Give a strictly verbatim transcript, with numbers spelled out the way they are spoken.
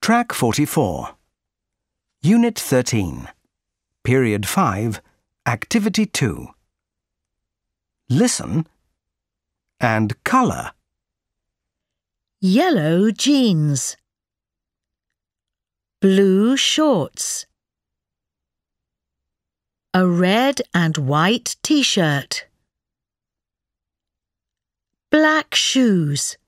Track forty-four. Unit thirteen. Period five, Activity two. Listen and colour. Yellow jeans, blue shorts, a red and white t-shirt, black shoes,